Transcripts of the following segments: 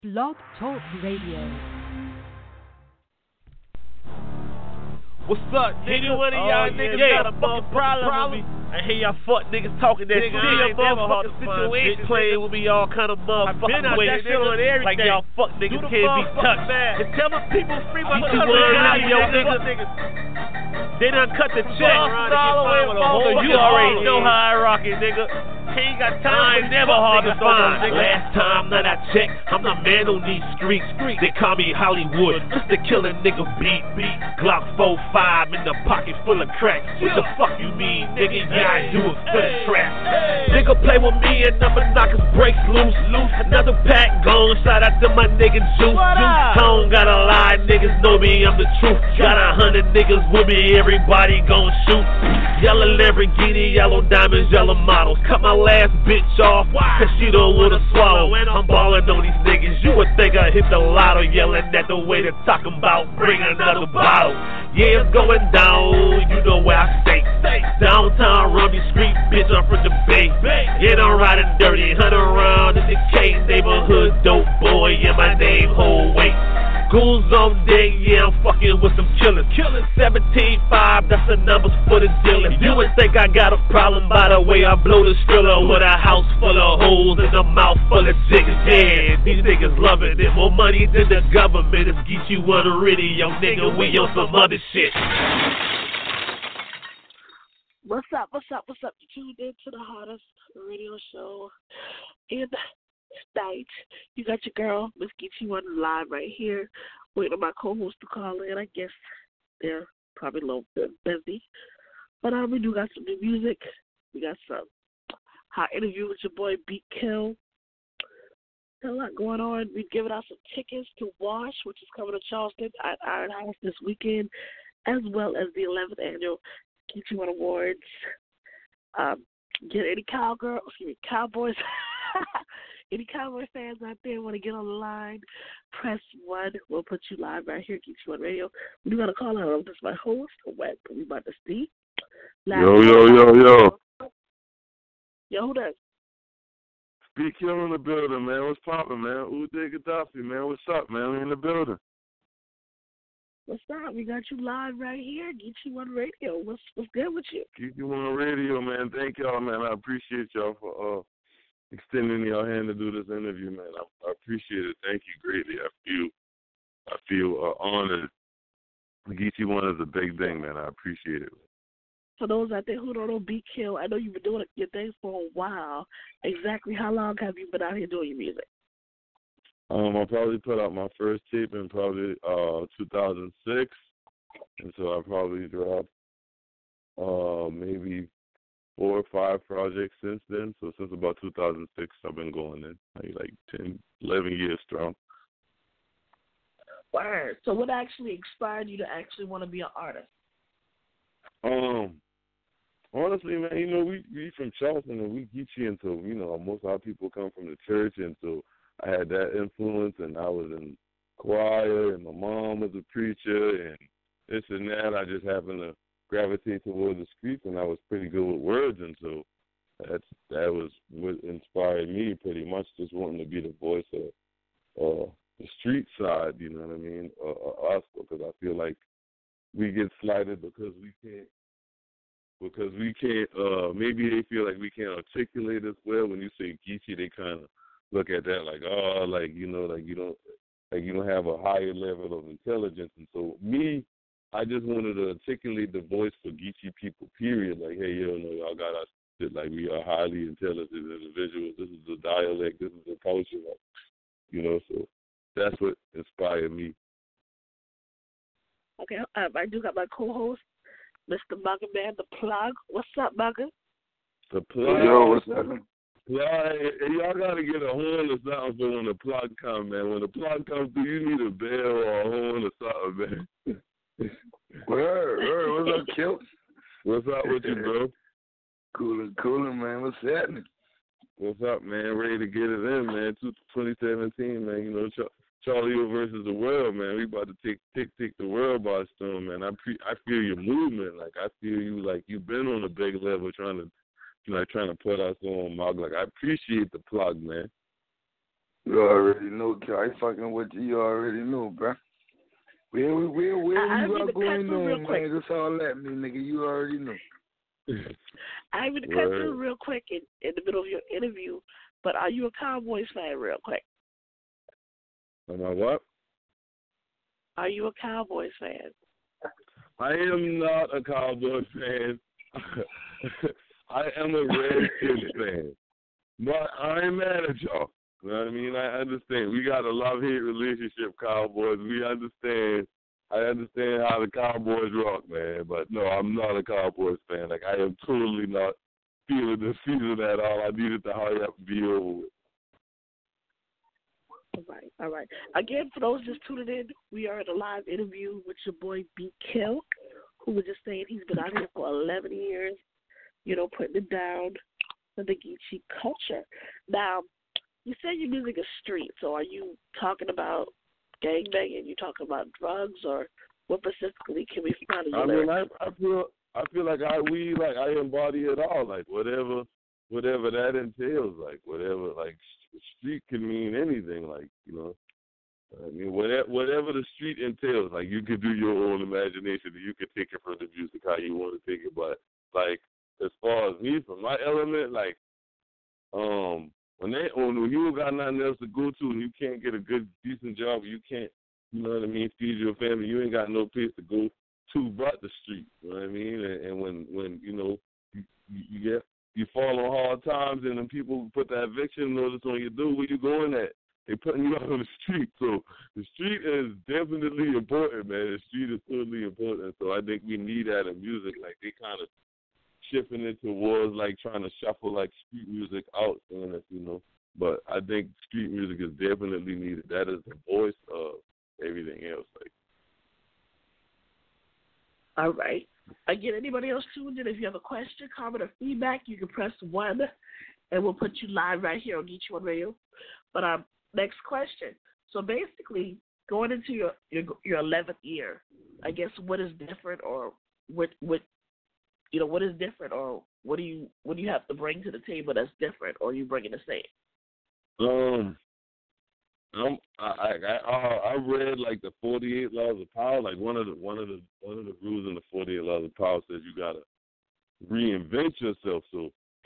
Blog Talk Radio. What's up, nigga? Any one of y'all niggas got a fucking problem with me? I hear y'all fuck niggas talking that shit. I ain't never hard to find Bitch playing with me all kind of motherfucking ways. that shit on everything. Like y'all fuck niggas can't be touched. And tell the people free my Get your out of your niggas. They done cut the check. You already know how I rock it, nigga. Ain't got time. I ain't never hard to find. Last time that I checked, I'm the man on these streets. They call me Hollywood. Just to kill a nigga beat. Glock 4-5 in the pocket full of crack. What the fuck you mean, nigga? Yeah, I do it for the trap. Nigga play with me and I'ma knock his brakes loose. Another pack gone. Shout out to my nigga Juice. I don't gotta lie, niggas know me, I'm the truth. Got 100 niggas with me, everybody gon' shoot. Yellow Lamborghini, yellow diamonds, yellow models. Cut my last bitch off, cause she don't wanna swallow. I'm ballin' on these niggas, you would think I hit the lotto. Yelling at the way they're talking about, bring another bottle. Yeah, it's going down, you know where I stay. Downtown Rumby Street, bitch, I'm from the Bay. Yeah, I'm riding dirty, 100 around in the K neighborhood. Dope boy, yeah, my name, whole weight. Goons on deck, yeah, I'm fucking with some killers. 17-5, that's the numbers for the dealers. You would think I got a problem by the way I blow the skriller. With a house full of holes and a mouth full of jiggers. Yeah, these niggas loving it. More money than the government. It's Geechee on the radio, nigga. We on some other shit. What's up? You tuned in to the hottest radio show in night. You got your girl, Miss Geechee on the line right here, waiting on my co-host to call in. I guess they're probably a little bit busy. But we do got some new music. We got some hot interview with your boy Beat Kill. A lot going on. We've given out some tickets to Wash, which is coming to Charleston at Iron House this weekend, as well as the 11th annual Geechee One Awards. Get any Cowboys. Any Cowboy fans out there want to get on the line, press 1. We'll put you live right here at Geechee One Radio. We got a call out. This is my host, Wet. We about to see. Yo. Yo, who that? Speak Hill in the building, man. What's poppin', man? Uday Gaddafi, man. What's up, man? We in the building. What's up? We got you live right here, Geechee One Radio. What's good with you? Geechee One Radio, man. Thank y'all, man. I appreciate y'all for extending your hand to do this interview, man. I appreciate it. Thank you greatly. I feel honored. Geechee One is a big thing, man. I appreciate it. For those out there who don't know Beat Kill, I know you've been doing your thing for a while. Exactly how long have you been out here doing your music? I probably put out my first tape in probably 2006, and so I probably dropped maybe 4 or 5 projects since then. So since about 2006, I've been going in like 10, 11 years strong. Word. So what actually inspired you to actually want to be an artist? Honestly, man, you know, we from Charleston and we Geechee, and so, you know, most of our people come from the church, and so I had that influence, and I was in choir, and my mom was a preacher, and this and that. I just happened to gravitate towards the streets, and I was pretty good with words, and so that was what inspired me pretty much, just wanting to be the voice of the street side, you know what I mean, us, because I feel like we get slighted because we can't, maybe they feel like we can't articulate as well. When you say Geechee, they kind of look at that like, oh, like, you know, like you don't have a higher level of intelligence. And so me, I just wanted to articulate the voice for Geechee people, period. Like, hey, you know, y'all got us, like, we are highly intelligent individuals. This is the dialect. This is the culture. Like, you know, so that's what inspired me. Okay, I do got my co-host, Mr. Mugga Man, the plug. What's up, Mugga? The plug. Yo, what's up? Plug. Hey, y'all got to get a horn or something for when the plug comes, man. When the plug comes through, you need a bell or a horn or something, man. Word. What's up, Kilt? What's up with you, bro? Coolin', man. What's happening? What's up, man? Ready to get it in, man. 2017, man. You know, Charlie versus the world, man. We about to take the world by storm, man. I feel your movement. Like, I feel you, like, you've been on a big level trying to put us on, Mark. Like, I appreciate the plug, man. You already know, Kel. I fucking with you. You already know, bro. Where you are going on, man? That's all that me, nigga. You already know. I'm going to cut through real quick in the middle of your interview, but are you a Cowboys fan real quick? Am I what? Are you a Cowboys fan? I am not a Cowboys fan. I am a Redskins fan. But I'm mad at y'all. You know what I mean? I understand. We got a love-hate relationship, Cowboys. We understand. I understand how the Cowboys rock, man. But, no, I'm not a Cowboys fan. Like, I am totally not feeling the season at all. I need it to hurry up and be over with. All right. Again, for those just tuning in, we are in a live interview with your boy B. Kill, who was just saying he's been out here for 11 years, putting it down for the Geechee culture. Now, you said your music is street, so are you talking about gangbanging? You talking about drugs, or what specifically can we find in your lyrics? I feel like I embody it all, like whatever that entails, like whatever, like street can mean anything, like I mean whatever the street entails, like you could do your own imagination, you could take it from the music how you want to take it, but like as far as me from my element, like when you don't got nothing else to go to and you can't get a good, decent job, you can't, you know what I mean, feed your family, you ain't got no place to go to but the street, you know what I mean? And when you fall on hard times and then people put that eviction notice on your door, where you going at? They putting you out on the street. So the street is definitely important, man. The street is totally important. So I think we need that in music. Like they kind of shifting it towards like trying to shuffle like street music out, But I think street music is definitely needed. That is the voice of everything else. Like. All right. Again, anybody else tuned in, if you have a question, comment, or feedback, you can press 1, and we'll put you live right here on Geechee One Radio. But next question. So basically, going into your 11th year, I guess what is different, or what is different, or what do you have to bring to the table that's different, or are you bringing the same? I read like the 48 Laws of Power. Like one of the rules in the 48 Laws of Power says you gotta reinvent yourself. So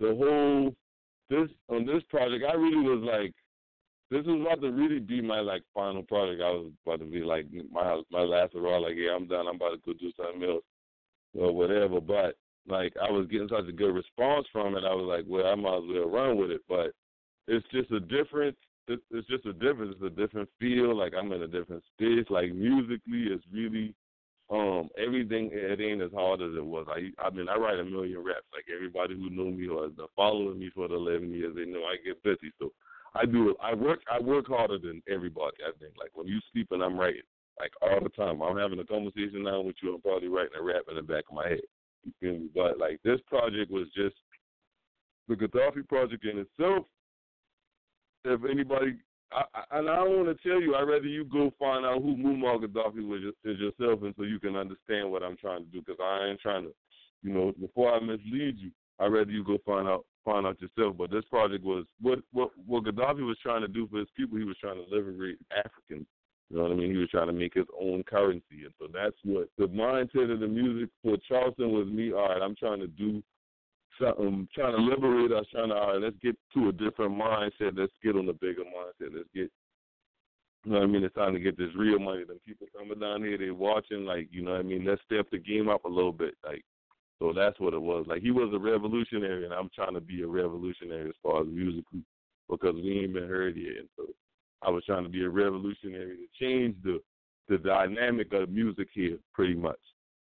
on this project, I really was like, this was about to really be my like final project. I was about to be like my last hurrah. Like, yeah, I'm done. I'm about to go do something else or whatever. But like I was getting such a good response from it, I was like, well, I might as well run with it. But it's just a different. It's just a difference. It's a different feel. Like I'm in a different space. Like musically, it's really everything. It ain't as hard as it was. I mean, I write a million raps. Like everybody who know me or is following me for the 11 years, they know I get busy. So I do it. I work harder than everybody. I think. Like when you sleeping, I'm writing. Like all the time. I'm having a conversation now with you. I'm probably writing a rap in the back of my head. You feel me? But like this project was just the Gaddafi project in itself. If anybody, I don't want to tell you, I'd rather you go find out who Muammar Gaddafi was is yourself, and so you can understand what I'm trying to do, because I ain't trying to, before I mislead you, I'd rather you go find out yourself. But this project was, what Gaddafi was trying to do for his people, he was trying to liberate Africans. You know what I mean? He was trying to make his own currency. And so that's what the mindset of the music for Charleston was me, all right, I'm trying to do something, trying to liberate us, all right, let's get to a different mindset. Let's get on a bigger mindset. Let's get, you know what I mean? It's time to get this real money. Then people coming down here, they watching, like, you know what I mean? Let's step the game up a little bit. Like, so that's what it was. Like, he was a revolutionary, and I'm trying to be a revolutionary as far as musically, because we ain't been heard yet. And so I was trying to be a revolutionary to change the dynamic of music here, pretty much.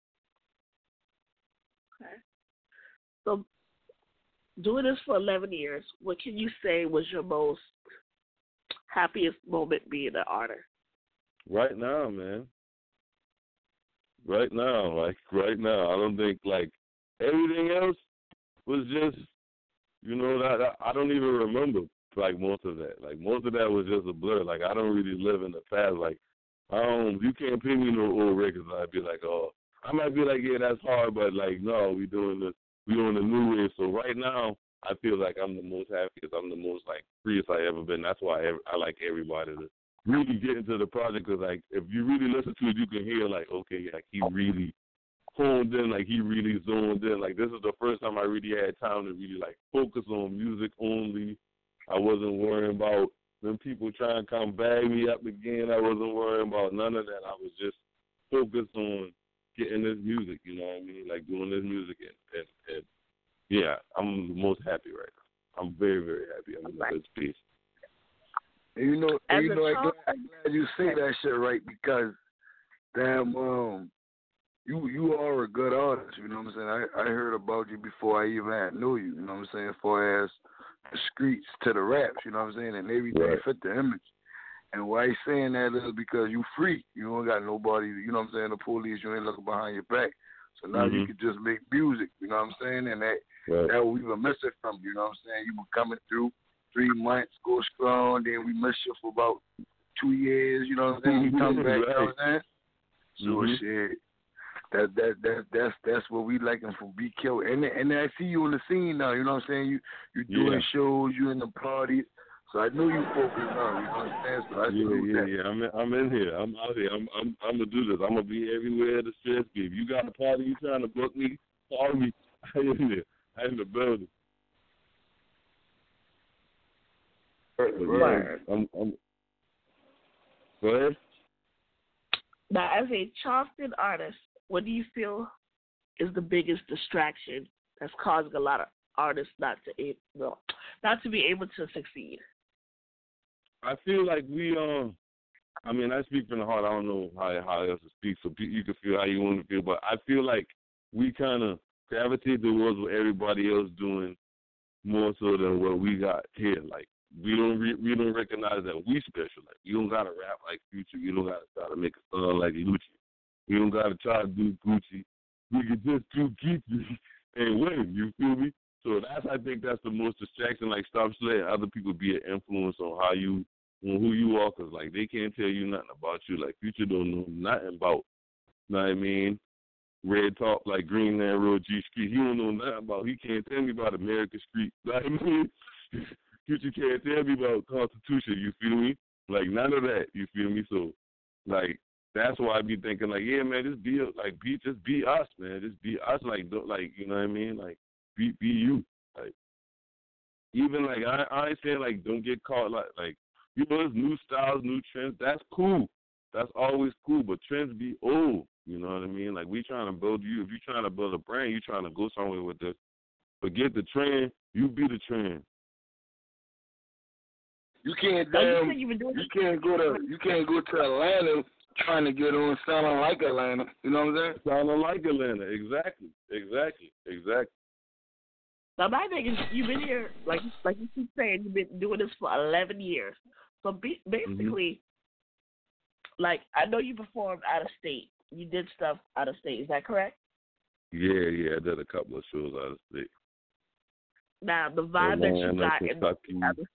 Okay. So, doing this for 11 years, what can you say was your most happiest moment being an artist? Right now, man. Right now. I don't think, like, everything else was just, that I don't even remember, like, most of that. Like, most of that was just a blur. Like, I don't really live in the past. Like, you can't pay me no old records. I'd be like, oh, I might be like, yeah, that's hard, but, like, no, we doing this. We on the new wave. So right now, I feel like I'm the most happiest. I'm the most like freest I ever been. That's why I like everybody to really get into the project, because like if you really listen to it, you can hear like, okay, like he really honed in, like he really zoned in. Like this is the first time I really had time to really like focus on music only. I wasn't worrying about when people trying to come bag me up again. I wasn't worrying about none of that. I was just focused on getting this music, you know what I mean? Like doing this music and yeah, I'm the most happy right now. I'm very, very happy. I'm in a good space. And I'm glad you say that shit right, because damn, you are a good artist, you know what I'm saying? I heard about you before I even had knew you know what I'm saying, as far as the streets to the raps, you know what I'm saying, and everything fit the image. And why he's saying that is because you free. You don't got nobody, you know what I'm saying, the police, you ain't looking behind your back. So now you can just make music, you know what I'm saying, and that we were missing from you, you know what I'm saying? You were coming through 3 months, go strong, then we missed you for about 2 years, you know what I'm saying? You come back, you know what I'm saying? So shit, that's what we liking from BK. And I see you on the scene now, you know what I'm saying? You doing shows, you in the parties. So I know you focused on, you know what I'm saying? So I I'm in here. I'm out here. I'm gonna do this. I'm gonna be everywhere the stress be. If you got a party you trying to book me, call me. I'm in there. I'm in the building. Right. Go ahead. Now, as a Charleston artist, what do you feel is the biggest distraction that's causing a lot of artists not to be able to succeed? I feel like we I mean, I speak from the heart. I don't know how else to speak, so you can feel how you want to feel. But I feel like we kind of gravitate towards what everybody else doing more so than what we got here. Like we don't recognize that we special. Like you don't gotta rap like Future. You don't gotta try to make a song like Gucci. You don't gotta try to do Gucci. We can just do Gucci and win. You feel me? So I think that's the most distraction. Like stop letting other people be an influence on who you are, because like they can't tell you nothing about you. Like Future don't know nothing about, you know what I mean, Red Talk, like Green Land Road, G Street. He don't know nothing about. He can't tell me about America Street. You know what I mean? Future can't tell me about Constitution. You feel me? Like none of that. You feel me? So like that's why I be thinking like, yeah, man, just be us, man. Just be us. Like you know what I mean? Like be you. Like even like I ain't saying like don't get caught like. You know, there's new styles, new trends. That's cool. That's always cool. But trends be old. You know what I mean? Like, we trying to build you. If you trying to build a brand, you trying to go somewhere with this. Forget the trend. You be the trend. You can't go to Atlanta trying to get on sounding like Atlanta. You know what I'm saying? Sounding like Atlanta. Exactly. Now, my thing is, you've been here, like you keep saying, you've been doing this for 11 years. So basically, like, I know you performed out of state. You did stuff out of state. Is that correct? Yeah. I did a couple of shows out of state. Now, the vibe that you got in the other,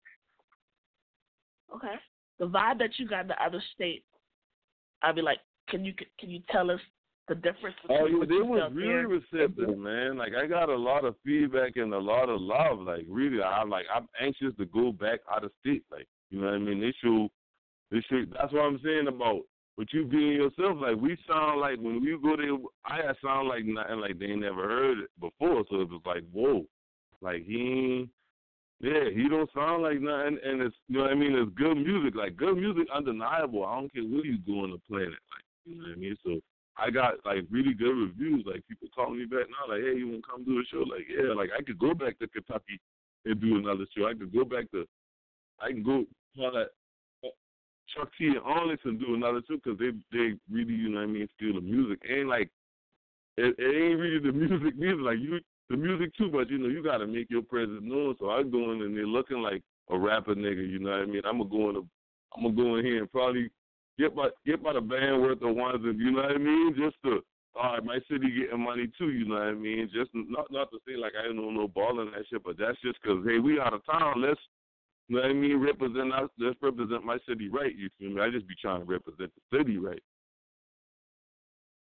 the vibe that you got in the other state, I mean, like, can you tell us the difference? Oh, yeah, they was really receptive, man. Like, I got a lot of feedback and a lot of love. Like, really, I'm anxious to go back out of state. Like, you know what I mean? They should. That's what I'm saying about with you being yourself. Like, we sound like when we go there, I sound like nothing like they never heard it before. So it was like, whoa, like he don't sound like nothing. And it's, you know what I mean? It's good music. Like, good music, undeniable. I don't care where you go on the planet. Like, you know what I mean? So I got like really good reviews. Like, people calling me back now, like, hey, you want to come do a show? Like, yeah, like I could go back to Kentucky and do another show. I can go Chuck T and Arlington do another show because they really, you know what I mean, feel the music. Ain't like it ain't really the music like you the music too, but you know you gotta make your presence known. So I go in and they're looking like a rapper nigga, you know what I mean? I'm gonna go in here and probably get my the band worth of ones, and you know what I mean, just to my city getting money too, you know what I mean? Just not to say like I don't know no ball and that shit, but that's just because hey, we out of town. Let's, you know what I mean, represent us. Let's represent my city right. You feel me? I just be trying to represent the city right.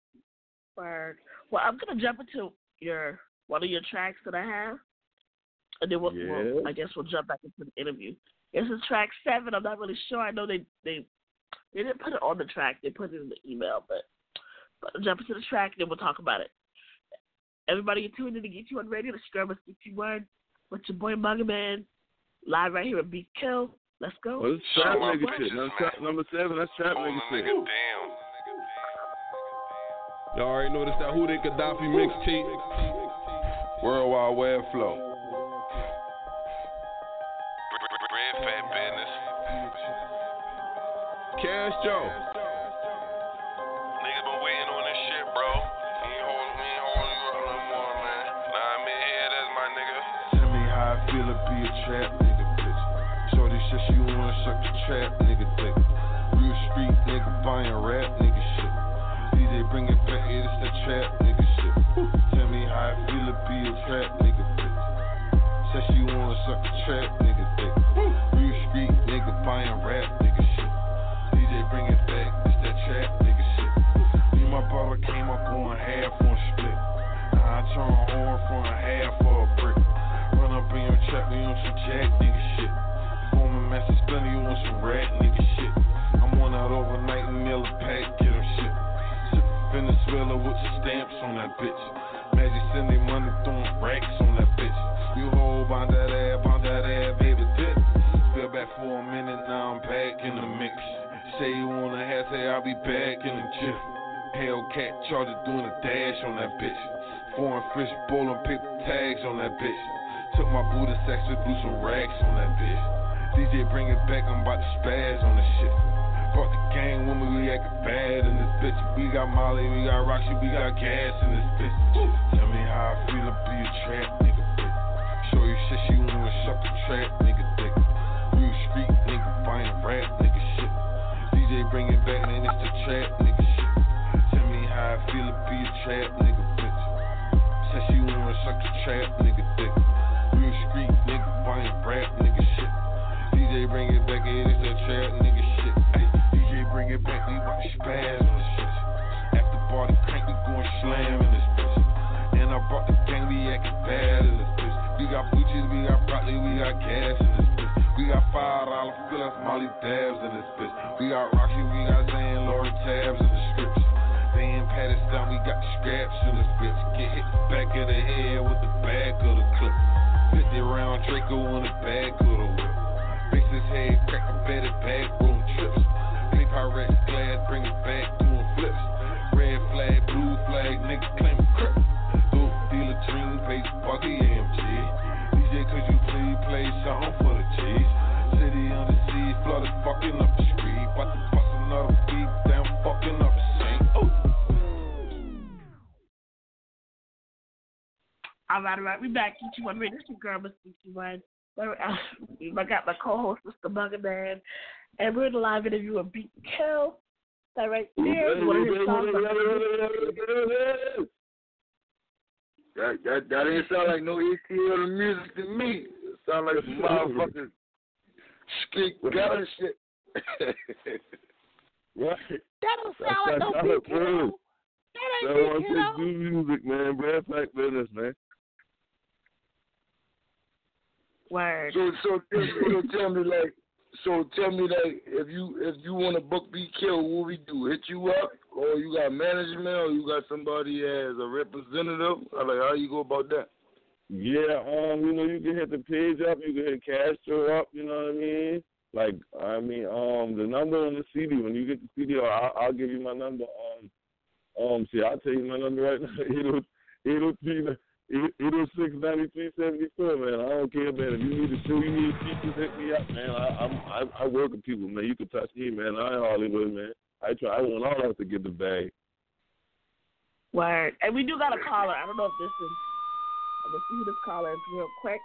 Word. Well, I'm gonna jump into one of your tracks that I have. And then I guess we'll jump back into the interview. This is track 7. I'm not really sure. I know they didn't put it on the track. They put it in the email, but I'll jump into the track and then we'll talk about it. Everybody, you're tuning in to Get You On Radio. The Skirmish 61 with your boy Mugga Man, live right here at Beat Kill. Let's go. Well, this is trap nigga shit. Number 7, that's trap nigga shit. Y'all already know this that Who They Gaddafi mixtape. Worldwide Web Flow. Red Fat Business. Cash Joe. Niggas been waiting on this shit, bro. We ain't holding you up no more, man. Nah, I'm in here, that's my nigga. Tell me how I feel to be a trap nigga, bitch. Shorty said she wanna suck the trap nigga dick. Real street nigga buying rap nigga shit. DJ bring it back, it's the trap nigga shit. Tell me how I feel to be a trap nigga, bitch. Said she wanna suck the trap nigga dick. Real street nigga buying rap nigga shit. DJ bring it back, it's that trap nigga shit. Me and my brother came up going half on split. Now I turn horn from a half for a brick. Run up in your trap, we on some jack nigga shit. Former master splinter, you on some rat nigga shit. I'm on out overnight and nail a pack, get him shit. Venezuela with stamps on that bitch. Magic sending money, throwing racks on that bitch. You hold on that ass, baby dip. Feel back for a minute, now I'm back in the mix. Say you wanna have, say I'll be back in the gym. Hellcat Charger doing a dash on that bitch. Foreign fish bowling paper tags on that bitch. Took my Buddha sex and blew some racks on that bitch. DJ bring it back, I'm about to spaz on this shit. Brought the gang with me, we actin' bad in this bitch. We got Molly, we got Roxy, we got gas in this bitch. Tell me how I feel to be a trap nigga, bitch. Show you shit, she wanna suck the trap nigga dick. Real street nigga buying rap nigga shit. DJ bring it back, and it's the trap nigga shit. Tell me how I feel to be a trap nigga, bitch. Said she wanna suck the trap nigga dick. Real street nigga buying rap nigga shit. DJ bring it back, and it's the trap nigga shit. Bring it back, we about to spaz on this shit. After party crank, we going slam in this bitch. And I brought the gang, we acting bad in this bitch. We got Gucci's, we got broccoli, we got gas in this bitch. We got $5 fillers, Molly dabs in this bitch. We got Roxy, we got Zane, Laura tabs in the scripts. They ain't pat us down, we got scraps in this bitch. Get hit back of the head with the back of the clip. 50 round Draco on the back of the whip. Fix his head, crack a better back, room trips. Pyrex glad, bring it back, doing flips. Red flag, blue flag, niggas claim crip. Dope dealer, dream, page, buggy, AMG. DJ, could you please play something for the cheese? City on the sea, flooded, fucking up the street. About to bust another beat, damn, fucking up the sink. Oh. All right, we back. Get You On Radio. This is your girl, Miss Get I got my co-host, Mr. Mugga Man. And we're in a live interview with Beat Kill. That right there is one of his songs. That didn't sound like no ATL music to me. It sound like some motherfucking street gutter shit. Right. That don't sound like no Beat Kill. That ain't Beat Kill. New music, man. Red Fat Business, man. Word. So tell me if you want to book Beat Kill, what we do? Hit you up, or you got management, or you got somebody as a representative? Like, how you go about that? Yeah, you can hit the page up, you can hit Castro up, you know what I mean? Like, the number on the CD, when you get the CD, I'll give you my number. I'll tell you my number right now, 806-9374, man. I don't care, man. If you need a show, you need people, hit me up, man. I work with people, man. You can touch me, man. I ain't Hollywood, man. I want all of us to get the bag. Word. And we do got a caller. I don't know if this is. I'm going to see who this caller is real quick.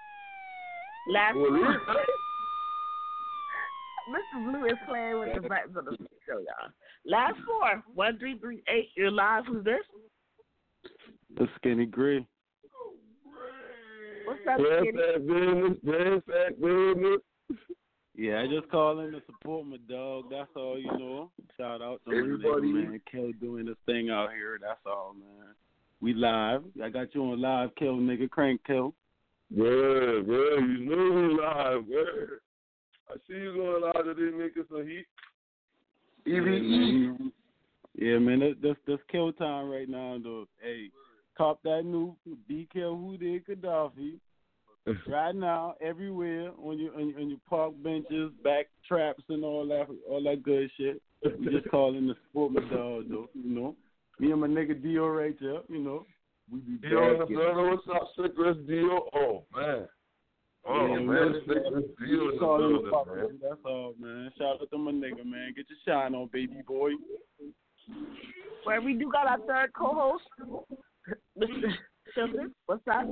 Mr. Blue is playing with the buttons on the show, y'all. Last 4-1338. You're live. Who's this? The Skinny Gray. What's up, Skinny? Red Fat Business. Yeah, I just call in to support my dog. That's all, Shout out to everybody, man. Kill doing this thing out here. That's all, man. We live. I got you on live, Kill, nigga. Crank Kill. Bro, you know we live, bro. I see you going live today making some heat. EVE. Yeah, man, that's kill time right now, though. Hey, cop that new Be Kill Who Did Gaddafi. Right now, everywhere on your park benches, back traps, and all that good shit. We just calling the support my dog, though. You know, me and my nigga Dio right there. You know, we be back. Dio, what's up, Sickness Dio? Oh man, Sickness Dio. Calling the fuck, man. That's all, man. Shout out to my nigga, man. Get your shine on, baby boy. Well, we do got our third co-host, Mr. Children. What's up?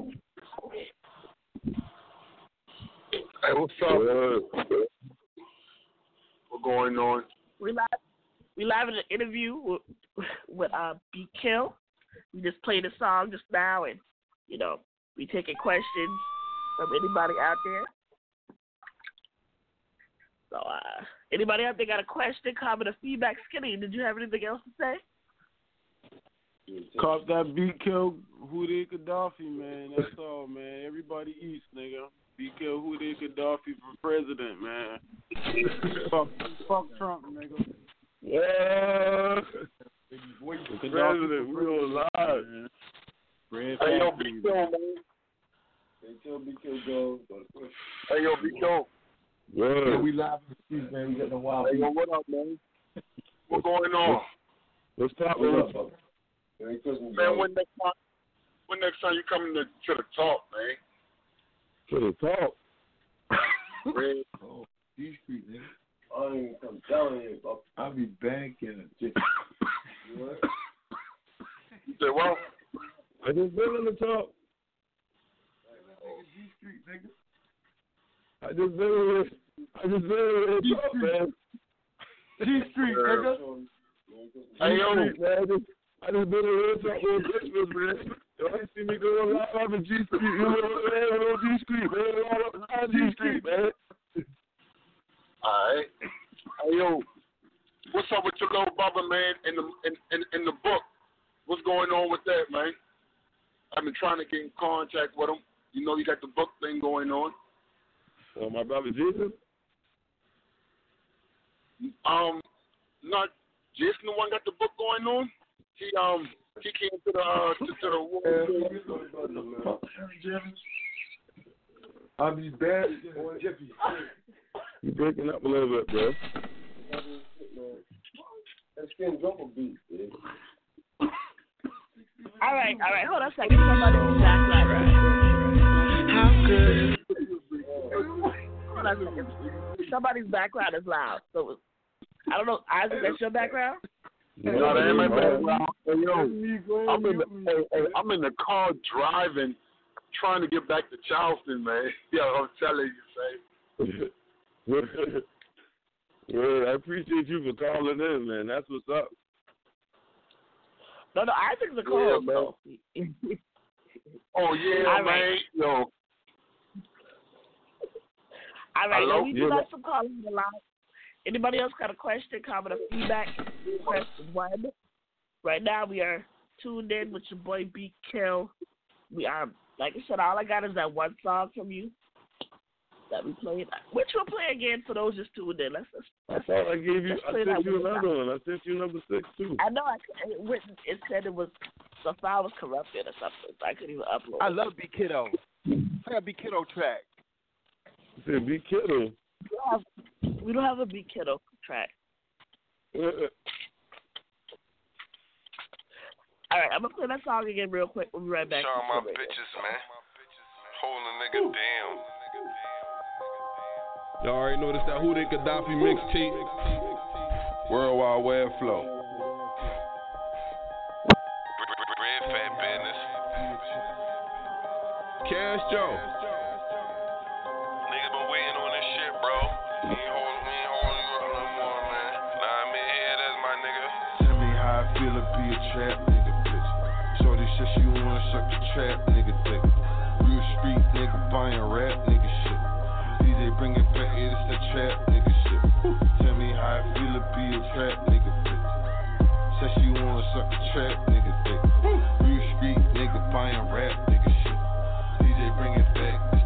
Hey, what's up? What's going on? We live in an interview with B Kill. We just played a song just now, and you know we taking questions from anybody out there. So, anybody out there got a question, comment, or feedback? Skinny, did you have anything else to say? Cop that Be Kill Who Did Gaddafi, man. That's all, man. Everybody eats, nigga. Be Kill Who Did Gaddafi for president, man. fuck Trump, nigga. Yeah. President, we on live. Hey, yo, Be Kill, man. Be Kill, go. Hey, yo, Be Kill. Yeah, we live in the streets, man. We got the wild. Hey, yo, what up, man? What's going on? Let's talk about it. Man, when next time you coming to the talk, man? To the talk? Oh, D Street, nigga. I ain't come down here, bro. I'll be back in a ticket. You say what? I just been on the talk. D Street, nigga. I just been on the talk, man. D Street, nigga. Hey, yo, man. I just been on the talk on Christmas, man. Yo, I see me going live in G Street. You know what, man? On G Street, man. All up G Street, man. All right. Hey, yo, what's up with your little brother, man, in the book? What's going on with that, man? I've been trying to get in contact with him. You know, you got the book thing going on. My brother Jesus? Not Jason, the one got the book going on. He came to the war. I'll be bad. You breaking up a little bit, bro. That skin jumper beat, man. All right. Hold on a second. Somebody's background, right? How good? Hold on a second. Somebody's background is loud. So, I don't know. Isaac, that's your background? No, that ain't my background. Hey, yo, I'm in the car driving, trying to get back to Charleston, man. Yo, I'm telling you, say. Yeah, I appreciate you for calling in, man. That's what's up. No, Isaac's a call, though. Oh, yeah, all man. Right. Yo. All right, now we do got some callers in the line. Anybody else got a question, comment, or feedback? Press 1. Right now, we are tuned in with your boy B Kill. We are, like I said, all I got is that one song from you that we played. Which we'll play again for those just tuned in. I thought I gave you. I sent you another one. I sent you number 6 too. I know. It said it was the file was corrupted or something. So I couldn't even upload. I love B Kiddo. I got B Kiddo track. You said B Kiddo. We don't have a B Kiddo track. All right, I'm gonna play that song again real quick. We'll be right back. Show my bitches, man. Holding a nigga down. Y'all already know this that Who Did Gaddafi mixtape. Worldwide Web Flow. Red Fat Business. Cash Joe. Nigga been waiting on this shit, bro. We ain't holding you up no more, man. Nah, I'm in here, that's my nigga. Tell me how I feel to be a trap nigga, bitch. Shorty said she wanna suck the trap nigga dick. Real street nigga buying rap nigga shit. DJ bring it back, yeah, it's that trap nigga shit. Tell me how I feel to be a trap nigga, bitch. Said she wanna suck the trap nigga dick. Real street nigga buying rap nigga shit. DJ bring it back,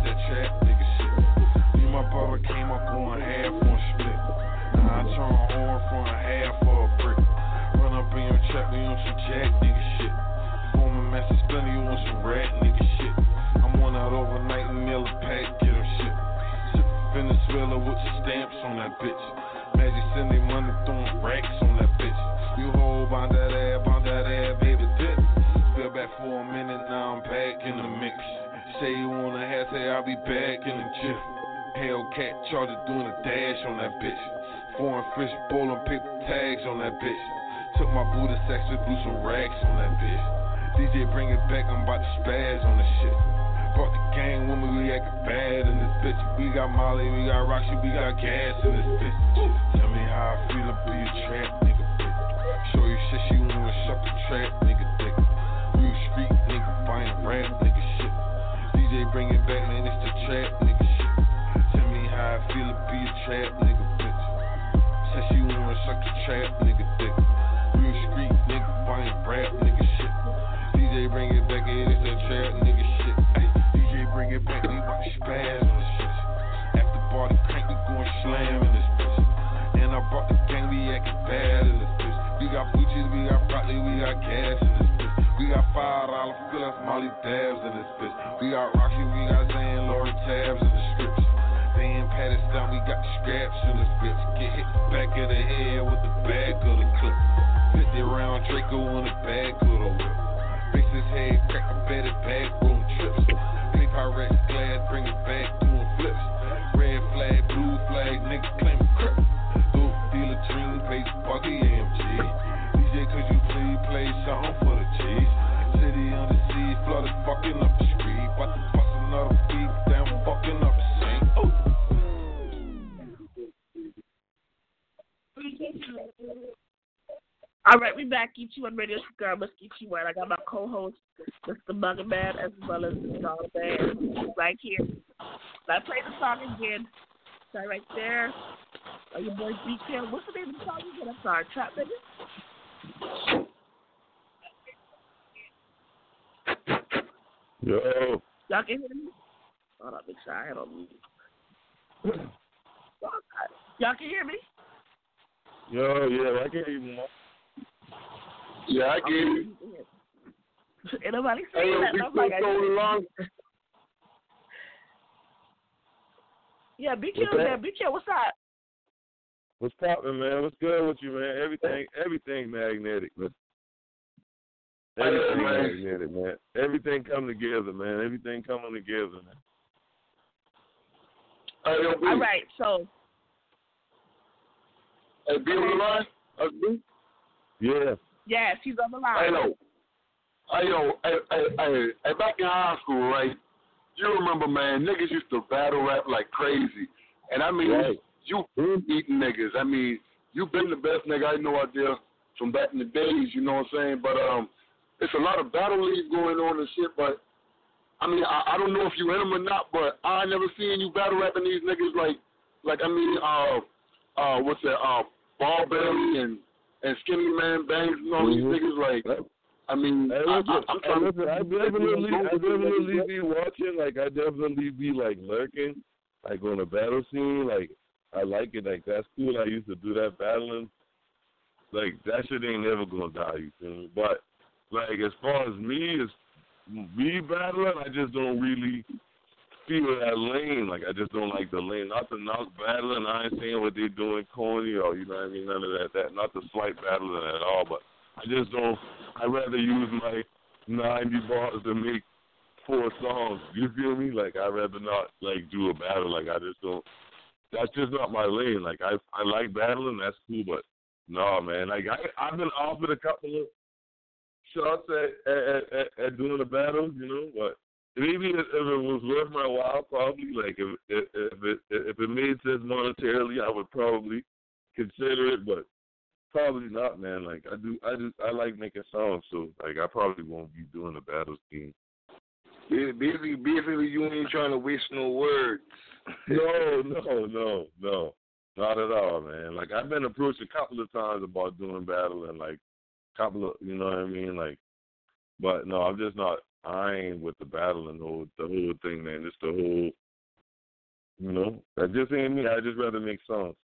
for a minute, now I'm back in the mix. Say you wanna have, say I'll be back in the gym. Hellcat Charger doing a dash on that bitch. Foreign fish bowling paper tags on that bitch. Took my booty sex and blew some racks on that bitch. DJ bring it back, I'm about to spaz on this shit. Brought the gang with me, we actin' bad in this bitch. We got Molly, we got Roxy, we got gas in this bitch. Tell me how I feel to be a trap nigga bitch. Show you shit she wanna shut the trap nigga dick. Real street nigga buying rap nigga shit. DJ bring it back, man, it's the trap nigga shit. Tell me how I feel to be a trap nigga bitch. Said she wanna suck the trap nigga dick. Real street nigga buying rap nigga shit. DJ bring it back, yeah, it's that trap nigga shit. Ay, DJ bring it back, we about to spaz on this shit. After party crank, we going slam in this bitch. And I brought the gang, we acting bad in this bitch. We got blue cheese, we got broccoli, we got gas in this bitch. We got $5 fillers, Molly dabs in this bitch. We got Roxy, we got Zan, Lori tabs in the scripts. They ain't pat us down, we got the scraps in this bitch. Get hit back of the head with the back of the clip. 50 round Draco in the back of the whip. Fix his head, crack a better back, roll trips. Big Pyrex glass, bring it back, doing flips. Red flag, blue flag, nigga claim a crip. Dope dealer, dream, base, buggy, AMG. DJ, could you please play something for the cheese? City on the sea, flooded, fucking up the street. About to bust another beat, damn, fucking up the sink. Oh. All right, we back. Get you on Radio Girl. Let's get you on. I got my co-host, Mr. Mugger Man, as well as Mr. Dollar Man, right here. I play the song again. That right there. Your boy BK. What's the name of the song again? I'm sorry. Trap Nigga? Yo. Y'all can hear me? Hold on, make sure I had on mute. Y'all can hear me? Yo, yeah, I can hear you, man. Yeah, I get it. Ain't nobody saying that. Nobody so long. Yeah, BQ there. BQ, what's up? What's poppin', man? What's good with you, man? Everything magnetic, man. Everything magnetic, man. Everything come together, man. Everything coming together, man. All right, so. Hey, be on the line? Yeah. Yes, he's on the line. Hey, back in high school, right? You remember, man, niggas used to battle rap like crazy. And I mean, right. You eating niggas. I mean, you been the best nigga I know out there from back in the days, you know what I'm saying? But it's a lot of battle leagues going on and shit, but I mean, I don't know if you in them or not, but I never seen you battle rapping these niggas like I mean, what's that, Ball Belly and Skinny Man Bangs and all these niggas, like, I mean, I definitely be watching, like, I definitely be, like, lurking, like, on the battle scene, like, I like it, like, that's cool, I used to do that battling, like, that shit ain't never gonna die, you feel me, but, like, as far as me battling, I just don't really feel that lane. Like, I just don't like the lane. Not the knock battling. I ain't saying what they doing corny or, you know what I mean, none of that. Not the slight battling at all. But I just don't. I'd rather use my 90 bars to make 4 songs. You feel me? Like, I'd rather not, like, do a battle. Like, I just don't. That's just not my lane. Like, I like battling. That's cool. But, no, man. Like, I've been offered a couple of shots at doing a battle, you know, but maybe if it was worth my while, probably, like, if it made sense monetarily, I would probably consider it, but probably not, man. Like, I like making songs, so, like, I probably won't be doing a battle scheme. Basically, you ain't trying to waste no words. No, not at all, man. Like, I've been approached a couple of times about doing battle and, like, couple of, you know what I mean, like, but no, I'm just not. I ain't with the battle and the whole thing, man. Just the whole, you know, that just ain't me. I just rather make songs.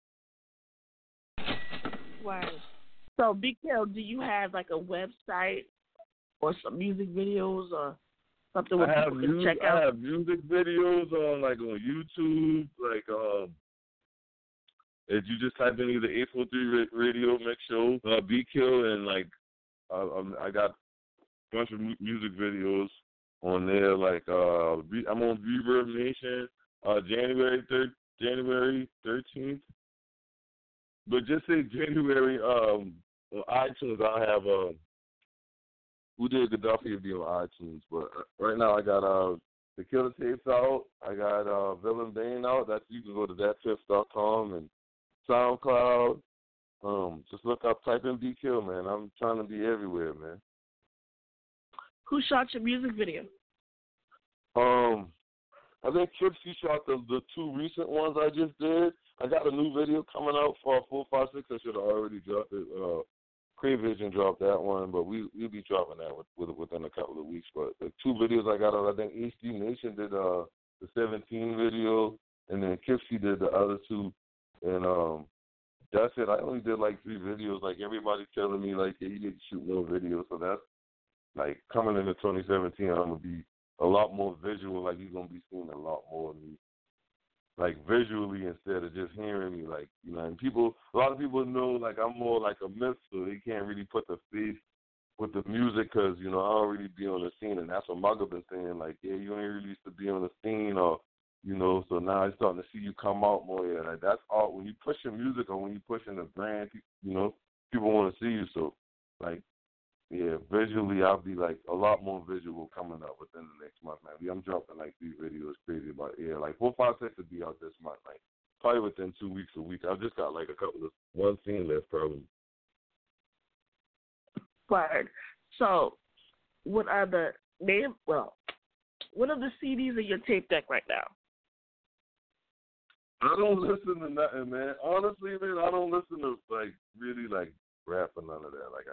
Wow. So, Big Kill, do you have like a website or some music videos or something where people can check out? I have music videos on YouTube, like if you just type in either 843 Radio Mix Show, Big Kill, and like I got bunch of music videos on there. Like I'm on Reverb Nation, January 13th. But just say January on iTunes. I have Who Did Gaddafi will be on iTunes. But right now I got the Killer Tapes out. I got Villain Bane out. That's you can go to thattips.com and SoundCloud. Just look up, type in B Kill, man. I'm trying to be everywhere, man. Who shot your music video? I think Kipsy shot the two recent ones I just did. I got a new video coming out for 456. I should have already dropped it. Crave Vision dropped that one, but we'll be dropping that within a couple of weeks. But the two videos I got out, I think HD Nation did the 17 video, and then Kipsy did the other two. And that's it. I only did like 3 videos. Like everybody telling me like, yeah, you need to shoot more videos. So that's like coming into 2017, I'm gonna be a lot more visual. Like you're gonna be seeing a lot more of me, like visually instead of just hearing me. Like you know, and a lot of people know like I'm more like a myth, so they can't really put the face with the music because you know I don't really be on the scene, and that's what Mugga been saying. Like, yeah, you ain't really used to be on the scene, or you know, so now I'm starting to see you come out more. Yeah, like that's all. When you pushing music or when you pushing the brand, you know, people want to see you. So, like, yeah, visually, I'll be like a lot more visual coming up within the next month, man. I'm dropping like 3 videos, crazy about like 456 will be out this month, like probably within 2 weeks, a week. I've just got like a couple of one scene left, probably. Word. So, what are the CDs in your tape deck right now? I don't listen to nothing, man. Honestly, man, I don't listen to like really like rap or none of that. Like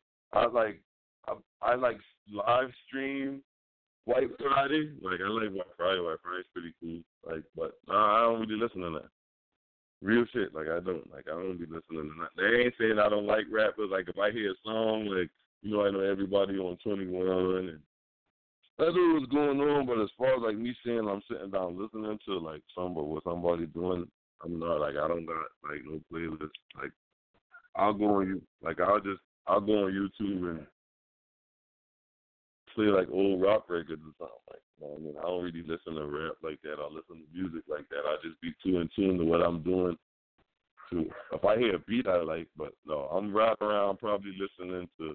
I like live stream White Friday. Like I like White Friday. White Friday's pretty cool. Like, but I don't really listen to that. Real shit. Like I don't be listening to that. They ain't saying I don't like rappers. Like if I hear a song, like you know, I know everybody on 21 and. That's what's going on, but as far as like me saying I'm sitting down listening to like what somebody doing, I'm not like I don't got like no playlist. Like I'll go on YouTube and play like old rock records or something. Like you know what I mean, I don't really listen to rap like that. I listen to music like that. I just be too in tune to what I'm doing. To if I hear a beat I like, but no, I'm rapping around probably listening to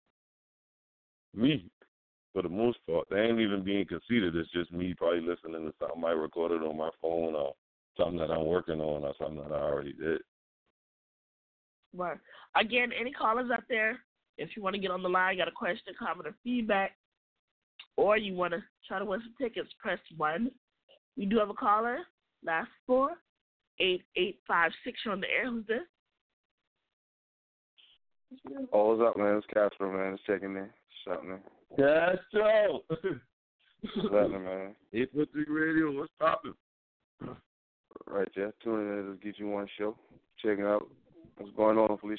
me. For the most part, they ain't even being conceited. It's just me probably listening to something I recorded on my phone or something that I'm working on or something that I already did. Right. Again, any callers out there, if you want to get on the line, got a question, comment, or feedback, or you want to try to win some tickets, press 1. We do have a caller. Last 4, 8856. You're on the air. Who's this? Oh, what's up, man? It's Castro, man. It's checking in. What's up, man? Castro. What's happening, man? 843 Radio. What's poppin'? Right, yeah. Tuning in to Get You One show. Checking out what's going on, Felicia.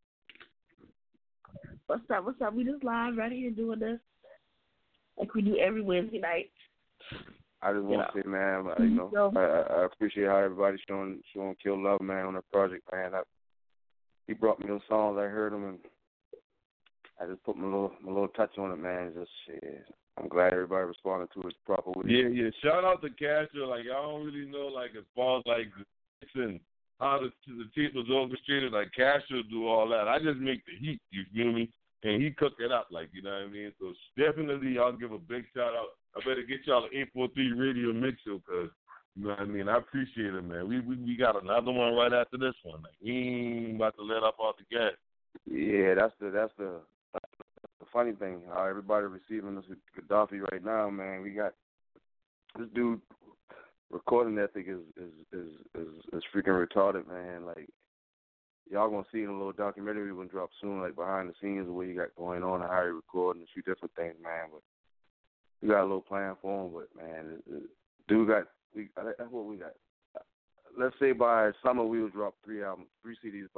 What's up? We just live right here doing this like we do every Wednesday night. I just want to say, man, I appreciate how everybody's showing Kill love, man, on the project, man. He brought me those songs. I heard them, and I just put my little touch on it, man. Just shit. I'm glad everybody responded to it proper way. Yeah. Shout out to Castro. Like I don't really know, like as far as like and how the tape was orchestrated. Like Castro do all that. I just make the heat. You feel me? And he cook it up, like you know what I mean. So definitely, I'll give a big shout out. I better get y'all an 843 Radio Mix show, cause you know what I mean. I appreciate it, man. We got another one right after this one. Like we ain't about to let up off the gas. Yeah, that's the funny thing, how everybody receiving this Gaddafi right now, man. We got this dude recording ethic is freaking retarded, man. Like y'all gonna see in a little documentary we're gonna drop soon, like behind the scenes of what you got going on and how you record and a few different things, man. But we got a little plan for him, but man, dude that's what we got. Let's say by summer we will drop 3 CDs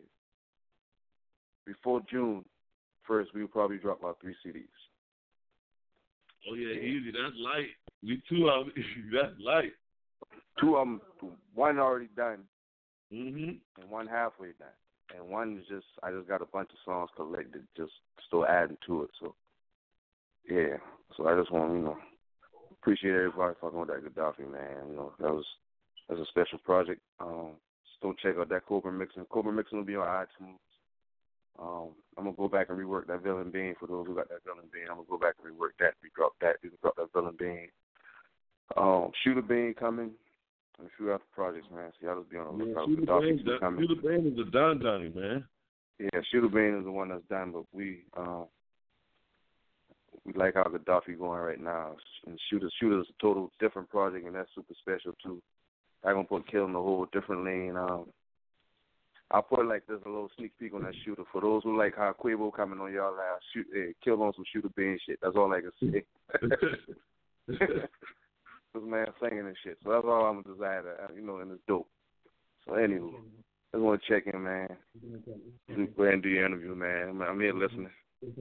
before June 1st, we will probably drop about 3 CDs. Oh yeah, easy. That's light. We 2 of them. That's light. 2 of them, 1 already done, and 1 halfway done, and 1 is I just got a bunch of songs collected, just still adding to it. So yeah. So I just want to, appreciate everybody fucking with that Gaddafi, man. That's a special project. Still check out that Cobra Mixing. Cobra Mixing will be on iTunes. I'm gonna go back and rework that Villain Bean for those who got that Villain Bean. I'm gonna go back and rework that. We can drop that Villain Bean. Shooter Bean coming. And a few other projects, man. So y'all just be on the lookout. Shooter Bean is a Don Donnie, man. Yeah, Shooter Bean is the one that's done, but we like how Gaddafi going right now. And Shooter is a total different project, and that's super special too. I'm gonna put Kill in a whole different lane. I'll put it like there's a little sneak peek on that Shooter for those who like how Quavo coming on y'all last Kill on some Shooter Bean shit. That's all I can say. This man singing and shit. So that's all I'm gonna desire, and it's dope. So anyway, I just want to check in, man. Go ahead and do your interview, man. I'm here listening.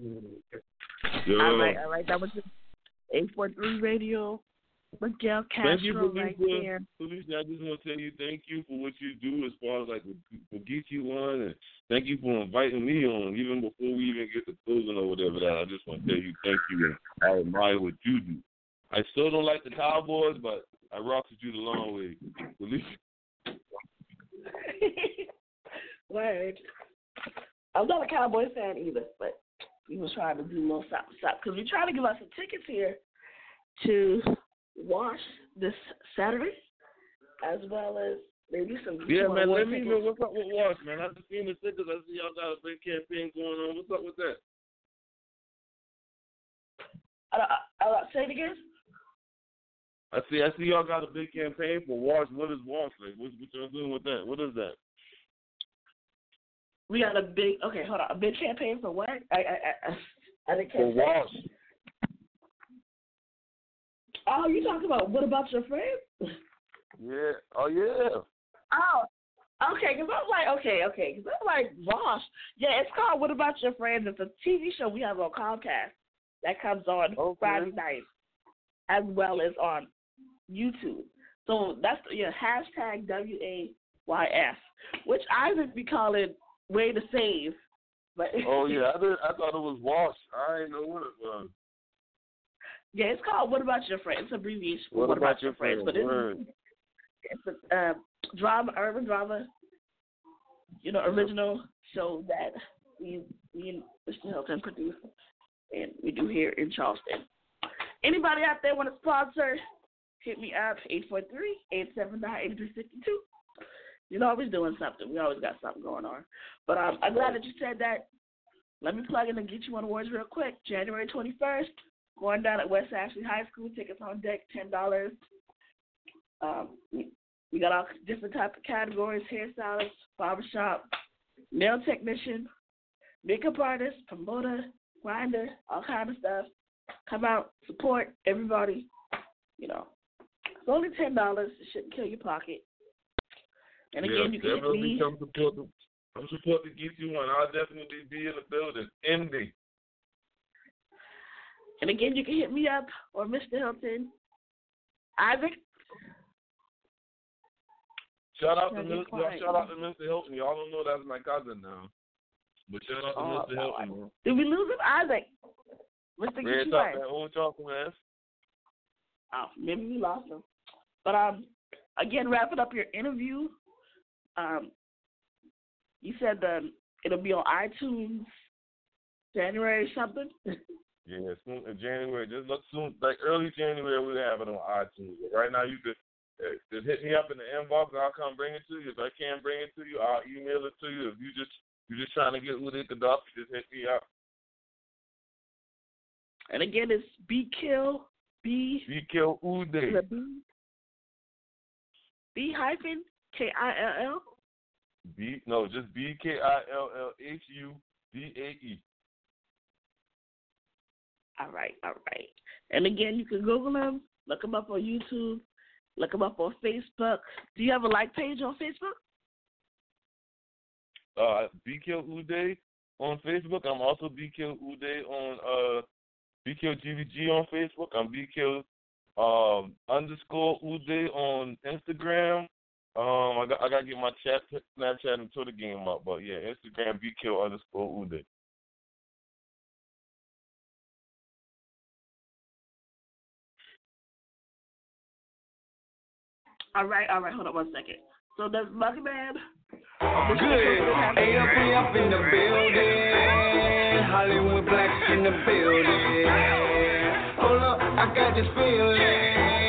All right. That was 843 Radio. Miguel Castro right there. Felicia, I just want to tell you thank you for what you do as far as like for Geechee One, and thank you for inviting me on even before we even get to closing or whatever that. I just want to tell you thank you, and I admire what you do. I still don't like the Cowboys, but I rocked with you the long way. Felicia. Word. I'm not a Cowboys fan either, but we was trying to do a little something because we're trying to give us some tickets here to Wash this Saturday, as well as maybe some. Yeah, man. Let me know what's up with Wash, man. I've seen the tickets. I see y'all got a big campaign going on. What's up with that? Say it again. I see y'all got a big campaign for Wash. What is Wash like? What y'all doing with that? What is that? We got a big campaign for what? I didn't catch for Wash. Oh, you talking about What About Your Friends? Yeah. Oh, yeah. Oh, okay. Because I was like, okay. Because I was like, Wash. Yeah, it's called What About Your Friends. It's a TV show we have on Comcast that comes on Friday night, as well as on YouTube. So that's hashtag WAYF, which I would be calling Way to Save. But oh yeah, I thought it was Wash. I didn't know what it was. Yeah, it's called What About Your Friends. It's an abbreviation for What About Your Friends. But it's a urban drama, original show that we and Mr. Hilton produce, and we do here in Charleston. Anybody out there want to sponsor, hit me up, 843-879-8362. Always doing something. We always got something going on. But I'm glad that you said that. Let me plug in and get you on awards real quick. January 21st, going down at West Ashley High School. Tickets on deck, $10. We got all different type of categories: hairstylist, barbershop, nail technician, makeup artist, promoter, grinder, all kind of stuff. Come out, support everybody. It's only $10. It shouldn't kill your pocket. And again, you can hit me. I'm supposed to get you one. I'll definitely be in the building. MD. And again, you can hit me up or Mr. Hilton. Isaac. Shout out to Mr. Hilton. Y'all don't know that's my cousin now. But shout out to Mr. Hilton. Did we lose him? Isaac. Mr. Red Top, that old chocolate ass. Oh, maybe we lost him. But again, wrapping up your interview. You said that it'll be on iTunes January something. Yeah, soon in January. Just look soon, like early January, we'll have it on iTunes. But right now, you could just hit me up in the inbox, and I'll come bring it to you. If I can't bring it to you, I'll email it to you. If you're just trying to get with it, Gaddafi, just hit me up. And again, it's BKill Uday. B-KILL? Just BKILLHUDAE. All right. And again, you can Google him, look him up on YouTube, look him up on Facebook. Do you have a like page on Facebook? BKill Uday on Facebook. I'm also BKill Uday on BKill GVG on Facebook. I'm BKill _Uday on Instagram. I gotta get my Snapchat and Twitter game up, but yeah, Instagram BKill _Uday. All right. Hold on 1 second. So does Lucky Man? Good. AFP up in the building. Hollywood Blacks in the building. Hold up, I got this feeling.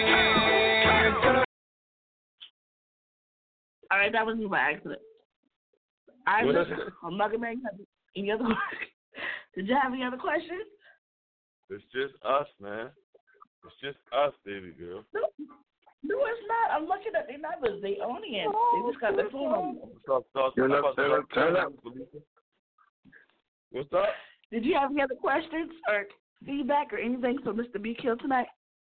All right, that was me by accident. I'm Lucky Man. Any other? Did you have any other questions? It's just us, man. It's just us, baby girl. No, it's not. I'm looking at their numbers. They only in. They just got their phone on. Turn up. What's up? Did you have any other questions or feedback or anything for Mr. B Kill tonight?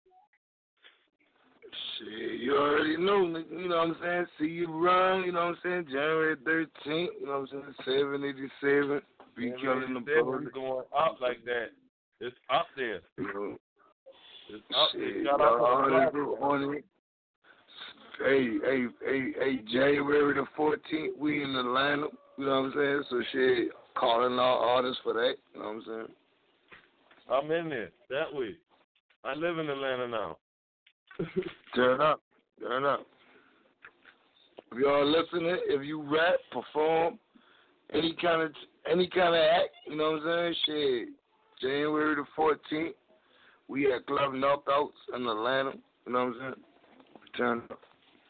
Shit, you already know, you know what I'm saying? See you run, you know what I'm saying? January 13th, you know what I'm saying? 787. B Kill in the building. Going up like that. It's up there. It's up there. Shout out on it. Hey, January the 14th, we in Atlanta, you know what I'm saying? So shit, calling all artists for that, you know what I'm saying? I'm in there, that way. I live in Atlanta now. Turn up. If y'all listening, if you rap, perform, any kind of act, you know what I'm saying? Shit, January the 14th, we at Club Knockouts in Atlanta, you know what I'm saying? Turn up.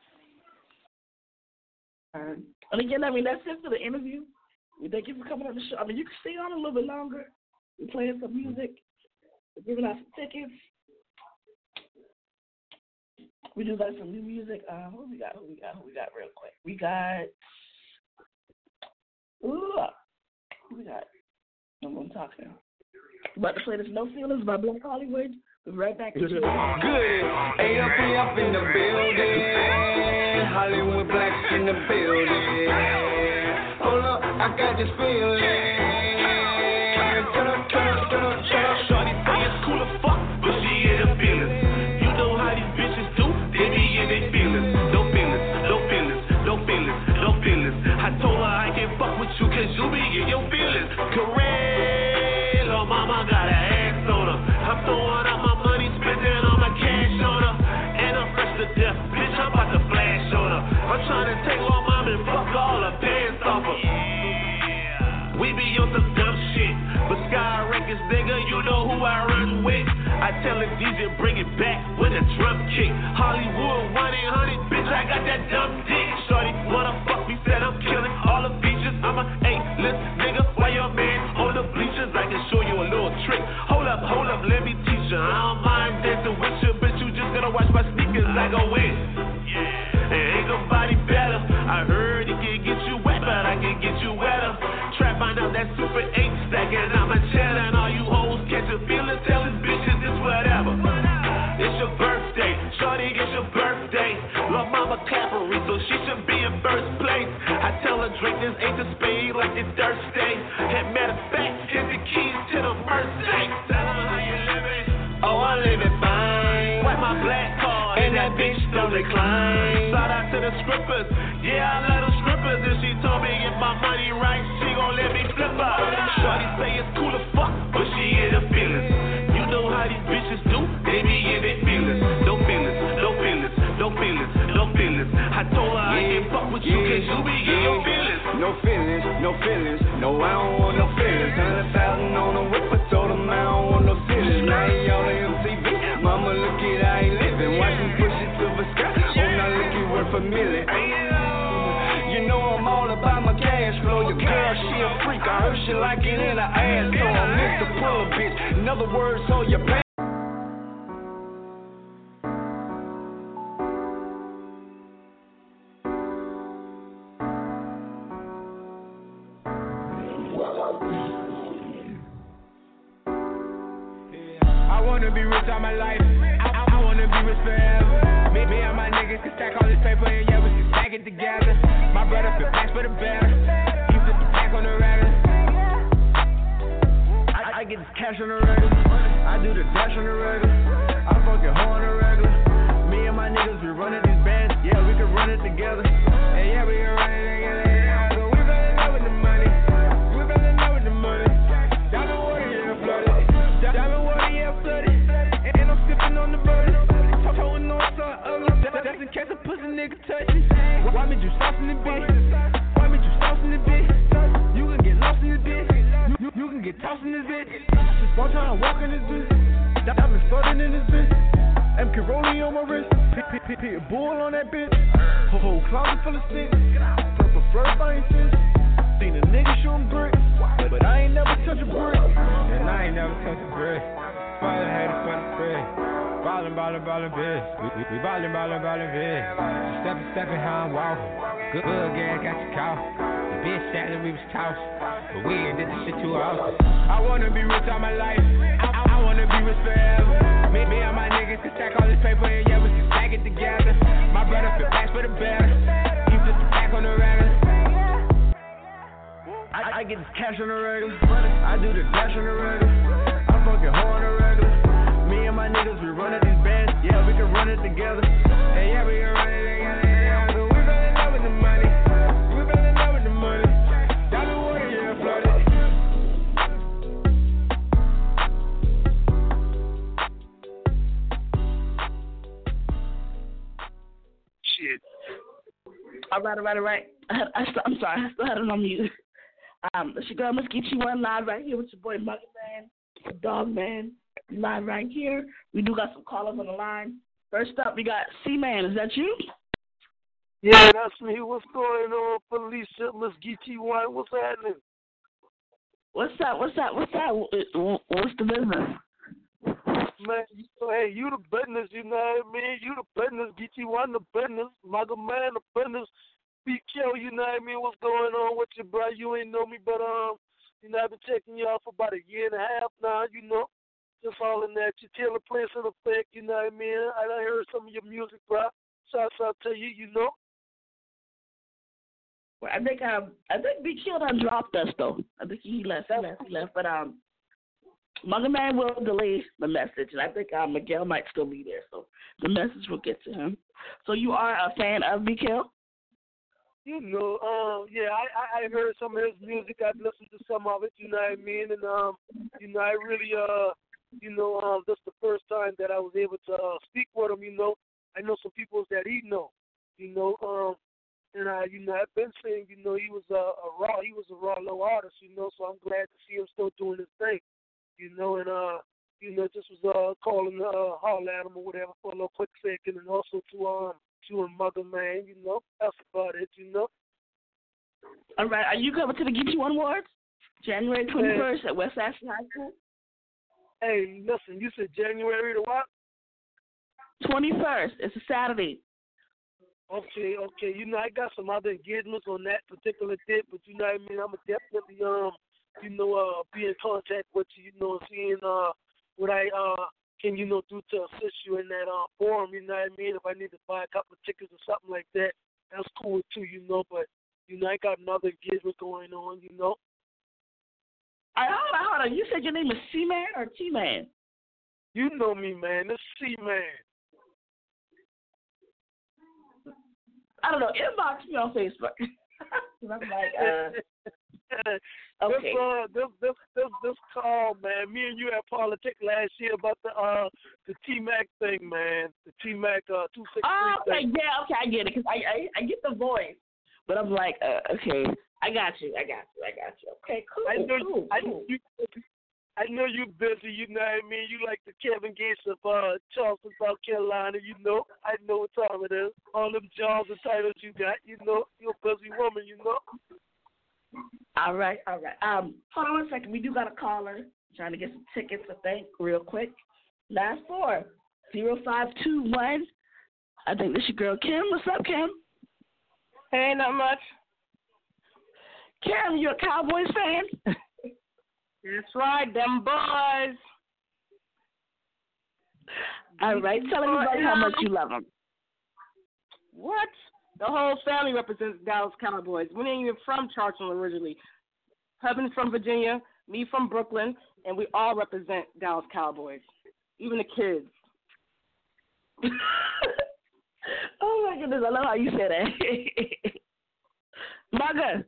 And again, I mean, that's it for the interview. We thank you for coming on the show. I mean, you can stay on a little bit longer. We're playing some music. We're giving out some tickets. We do got some new music. Who we got real quick? We got, I'm talking. About to play this No Feelings by Black Hollywood. We'll be right back. Good. AFP up in the building. Hollywood Blacks in the building. Hold up, I got this feeling. Turn up. Shorty say it's cool as fuck, but she in the feelings. You know how these bitches do, they be in their feelings. No feelings. I told her I can't fuck with you cause you be in your feelings. Correct, oh mama got an ass on her. I'm throwing out my money, spending all my cash on her. And I'm fresh to death, bitch, I'm about to flash on her. I'm trying to take all mom and fuck all her pants off her. Yeah. We be on some dumb shit, but Sky Records, nigga, you know who I run with. I tell the DJ bring it back with a drum kick. Hollywood 1-800, bitch, I got that dumb dick. Shorty wanna fuck me, said I'm killing all the features. I'm a A-list nigga, why your man on the bleachers? I can show you a little trick. Hold up, let me teach you. I don't mind dancing with you, but you just gotta watch my sneakers, I go in. Yeah, and ain't nobody better. I heard it can get you wet, but I can get you wetter. Trap find out that Super 8 stacking out my cheddar, and all you hoes catch a feeling, tell these bitches it's whatever. It's your birthday, shorty, it's your birthday. Love mama Clappery, so she should be in first place. I tell her drink this ain't the spade like it's Thursday. And matter of fact, here's the keys to the Mercedes. Tell her how you living. Oh, I live it fine. Wipe my black card and that bitch don't decline. Shout out to the strippers, yeah, I love the strippers. If she told me get my money right, she gon' let me flip her. Shorty say it's cool as fuck, but she in the feelings. You know how these bitches do, they be in their feelings. No feelings. I told her I can't fuck with you cause you be in your feelings. No feelings, no, I don't want no feelings. 100,000 on the whip, I told him I don't want no feelings. Now he on the MTV, mama look at how he living. Watch him push it to the sky, oh now look he worth a million. You know I'm all about my cash flow. Your girl, she a freak, I heard she like it in her ass. So I'm Mr. Pull bitch, in other words, hold your pants. All my life, I wanna be rich forever. Me and my niggas can stack all this paper and yeah, we can stack it together. My brother fit packs for the better. He flip the pack on the regular. I get this cash on the regular. I do the dash on the regular. I fucking hoe on the regular. Me and my niggas, we running these bands. Yeah, we can run it together. And yeah, we can run it together. So we fell in love with the money. Diamond water, yeah, flooded. Diamond water, yeah, flooded. On the bird, towing on some ugly. That's in case a pussy nigga walking this bitch. Diamond starting in this bitch. MK rolling on my wrist. Bull on that bitch. Whole closet full of sticks. Purple flirt by inches. Seen a nigga shooting bricks. But I ain't never touch a brick. And I ain't never touch a brick. Father had a funny brick. Ballin', bitch. We ballin', bitch. Steppin', how I'm walking. Good gas got you caught. The bitch said that we was tossed. But we ain't did this shit too often. I wanna be rich all my life. I wanna be rich forever. Me and my niggas can stack all this paper and yeah, we can stack it together. My brother fit back for the better. He just a back on the regular. I get this cash on the regular. I do the dash on the regular. I fucking hoe on the regular. Me and my niggas, we run at these bands. Yeah, we can run it together. And yeah, we can run it together. Yeah, but we fell in love with the money. We fell in love with the money. Diamond water, yeah, flooded. Shit. All right. I'm sorry, I still had it on mute. It's your girl, Miss Geechee One, live right here with your boy Mugga Man, Dog Man, live right here. We do got some callers on the line. First up, we got C-Man. Is that you? Yeah, that's me. What's going on, Felicia, Miss Geechee One? What's happening? What's that? What's the business? Man, hey, you the business, you know what I mean? You the business, Geechee One, the business, Mugga Man, the business. BQ, you know what I mean? What's going on with you, bro? You ain't know me, but you know, I've been checking you out for about a year and a half now, you know. Just all in that. You tell the place in effect, you know what I mean? I done heard some of your music, bro. Shouts out to you, you know. Well, I think BQ done dropped us though. I think he left. But Mugga Man will delay the message, and I think Miguel might still be there, so the message will get to him. So you are a fan of BQ? You know, yeah, I heard some of his music. I've listened to some of it, you know what I mean? And, you know, I really, this is the first time that I was able to speak with him, you know. I know some people that he know, you know, and I've been saying, you know, he was a raw low artist, you know, so I'm glad to see him still doing his thing, you know, and, you know, just was calling holler at him or whatever for a little quick second, and also to you and Mugga Man, you know, that's about it, you know. All right, are you coming to the Geechee One Awards? January 21st at West Ashley High School? Hey, listen, you said January the what? 21st. It's a Saturday. Okay. You know, I got some other engagements on that particular date, but you know what I mean? I'm going to definitely, be in contact with you, you know, seeing what I can, you know, do to assist you in that forum, you know what I mean? If I need to buy a couple of tickets or something like that, that's cool too, you know, but, you know, I got another engagement going on, you know. All right, hold on. You said your name is C-Man or T-Man? You know me, man. It's C-Man. I don't know. Inbox me on Facebook. I'm like, okay. This call, man. Me and you had politics last year about the T-Mac thing, man. The T-Mac 263 okay, thing. yeah, okay, I get it. Because I get the voice. But I'm like, okay, I got you. Okay, cool. I know you're busy, you know what I mean? You like the Kevin Gates of Charleston, South Carolina, you know. I know what time it is. All them jobs and titles you got, you know. You're a busy woman, you know. All right. Hold on 1 second. We do got a caller trying to get some tickets, I think, real quick. Last 4, 0521. I think this your girl, Kim. What's up, Kim? Hey, not much. Kim, you a Cowboys fan? That's right, them boys. All right, tell everybody how much you love them. What? The whole family represents Dallas Cowboys. We ain't even from Charleston originally. Husband's from Virginia, me from Brooklyn, and we all represent Dallas Cowboys, even the kids. Oh, my goodness, I love how you say that. Mugga.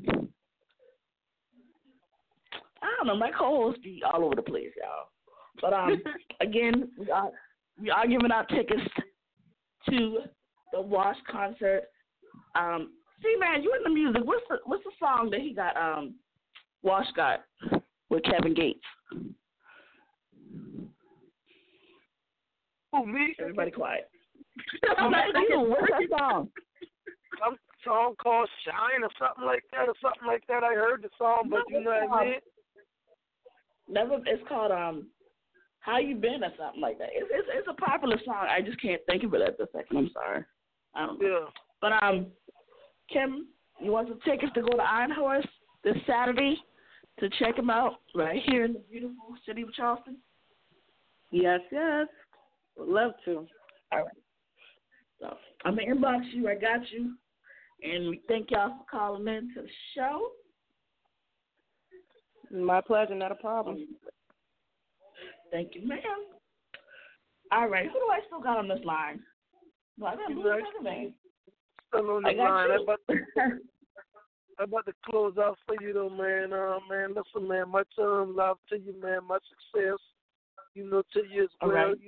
I don't know, my co-hosts be all over the place, y'all. But again, we are giving out tickets to the Wash concert. See, man, you in the music. What's the song that he got? Wash got with Kevin Gates. Who, me? Everybody quiet. What's that song? Some song called Shine or something like that. I heard the song, but you know what I mean? It's called How You Been or something like that. It's a popular song. I just can't think of it at the second. I'm sorry. I don't know. Yeah. But Kim, you want some tickets to go to Iron Horse this Saturday to check him out right here in the beautiful city of Charleston? Yes. Would love to. All right. So I'm going to inbox you. I got you. And we thank y'all for calling in to the show. My pleasure, not a problem. Thank you, ma'am. All right, who do I still got on this line? No, I got man. Still on the line. I'm about to close out for you, though, man. Man, listen, man, much love to you, man. Much success, to you as well. Right.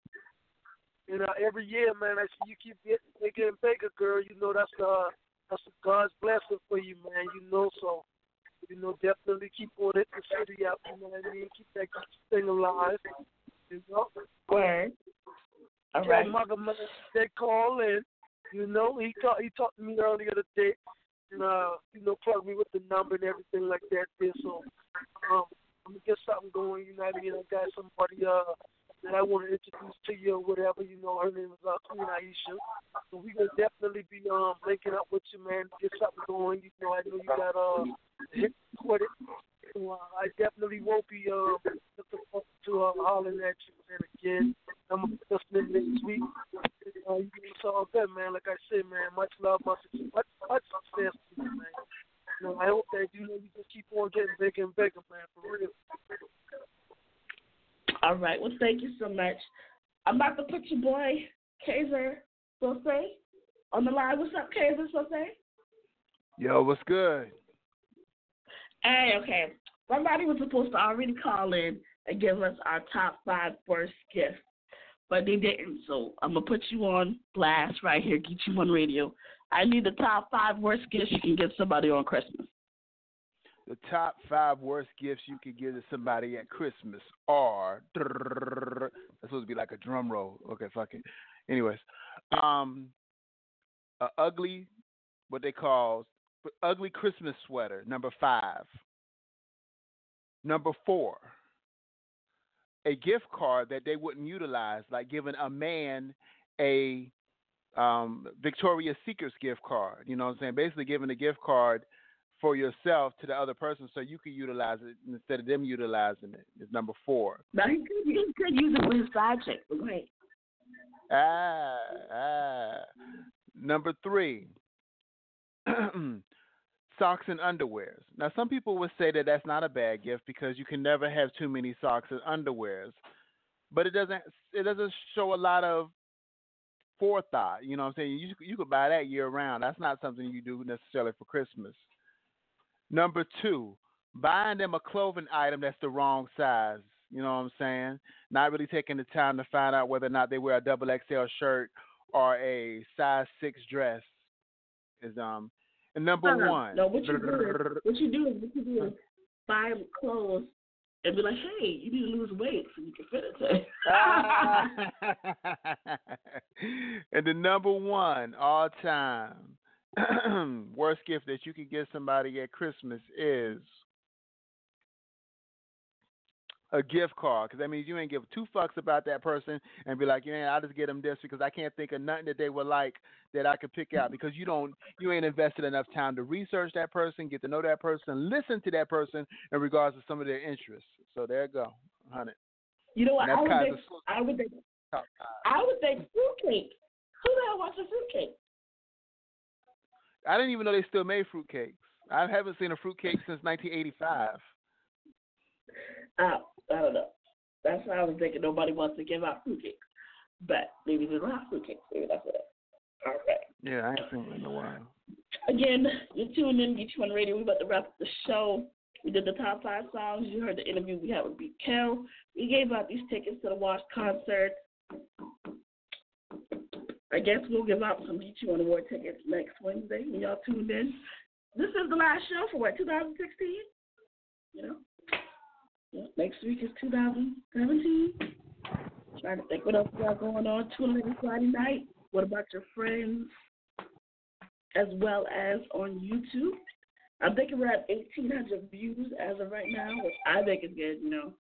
Every year, man, I see you keep getting bigger and bigger, girl. That's God's blessing for you, man. So, definitely keep on it, the city out. You know what I mean? Keep that thing alive. Word. All right. Mother, they call in. He talked to me earlier today. And, plug me with the number and everything like that there. So, I'm gonna get something going. You know what I mean? I got somebody that I want to introduce to you or whatever. Her name is Queen Aisha. So we gonna definitely be linking up with you, man. Get something going. I know you got hit with it. So I definitely won't be looking forward to hollering at you, man. Again, I'm gonna be listening next week. It's all good, man. Like I said, man, much love, much success to you, man. I hope that you just keep on getting bigger and bigger, man, for real. All right. Well, thank you so much. I'm about to put your boy, Kaiser Sose, on the line. What's up, Kaiser Sose? Yo, what's good? Hey, okay. Somebody was supposed to already call in and give us our top 5 worst gifts, but they didn't. So I'm going to put you on blast right here, Get You On Radio. I need the top 5 worst gifts you can give somebody on Christmas. The top 5 worst gifts you could give to somebody at Christmas are, that's supposed to be like a drum roll. Okay, fuck it. Anyways, a ugly, what they call ugly Christmas sweater, number 5. Number 4, a gift card that they wouldn't utilize, like giving a man a Victoria's Secret's gift card. You know what I'm saying? Basically giving a gift card for yourself to the other person so you can utilize it instead of them utilizing it. Is number 4. Now, he could use it with his side chick. Right. Number 3, socks and underwears. Now, some people would say that that's not a bad gift because you can never have too many socks and underwears, but it doesn't show a lot of forethought. You know what I'm saying? You could buy that year round. That's not something you do necessarily for Christmas. Number 2, buying them a clothing item that's the wrong size. You know what I'm saying? Not really taking the time to find out whether or not they wear a XXL shirt or a size 6 dress. And number 1. No, what you do is buy them clothes and be like, hey, you need to lose weight so you can fit it. And the number 1 all time worst gift that you could give somebody at Christmas is a gift card, because that means you ain't give 2 fucks about that person and be like, yeah, I'll just get them this because I can't think of nothing that they would like that I could pick out, because you ain't invested enough time to research that person, get to know that person, listen to that person in regards to some of their interests. So there you go, 100. You know what? I would think fruitcake. Who the hell wants a fruitcake? I didn't even know they still made fruitcakes. I haven't seen a fruitcake since 1985. I don't know. That's why I was thinking nobody wants to give out fruitcakes. But maybe they don't have fruitcakes. Maybe that's it. All right. Yeah, I ain't seen it in a while. Again, you're tuning in, Get You On Radio. We're about to wrap up the show. We did the top 5 songs. You heard the interview we had with B. Kel. We gave out these tickets to the Wash concert. I guess we'll give out some Get You On Award tickets next Wednesday when y'all tuned in. This is the last show for 2016? You know? Yeah, next week is 2017. Trying to think what else we got going on. Tuning in Friday night. What about your friends? As well as on YouTube. I'm thinking we're at 1,800 views as of right now, which I think is good,